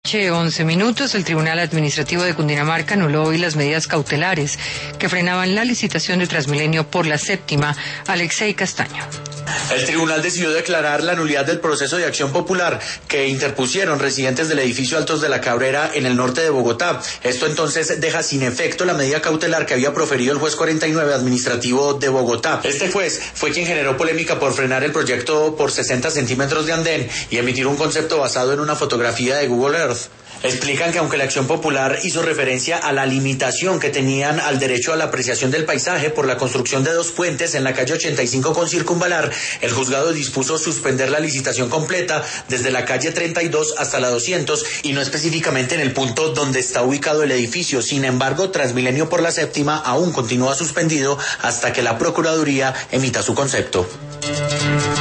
11 minutos, el Tribunal Administrativo de Cundinamarca anuló hoy las medidas cautelares que frenaban la licitación de Transmilenio por la séptima. Alexei Castaño. El tribunal decidió declarar la nulidad del proceso de acción popular que interpusieron residentes del edificio Altos de la Cabrera en el norte de Bogotá. Esto entonces deja sin efecto la medida cautelar que había proferido el juez 49 administrativo de Bogotá. Este juez fue quien generó polémica por frenar el proyecto por 60 centímetros de andén y emitir un concepto basado en una fotografía de Google Earth. Explican que aunque la acción popular hizo referencia a la limitación que tenían al derecho a la apreciación del paisaje por la construcción de 2 puentes en la calle 85 con Circunvalar, el juzgado dispuso suspender la licitación completa desde la calle 32 hasta la 200 y no específicamente en el punto donde está ubicado el edificio. Sin embargo, Transmilenio por la séptima aún continúa suspendido hasta que la Procuraduría emita su concepto.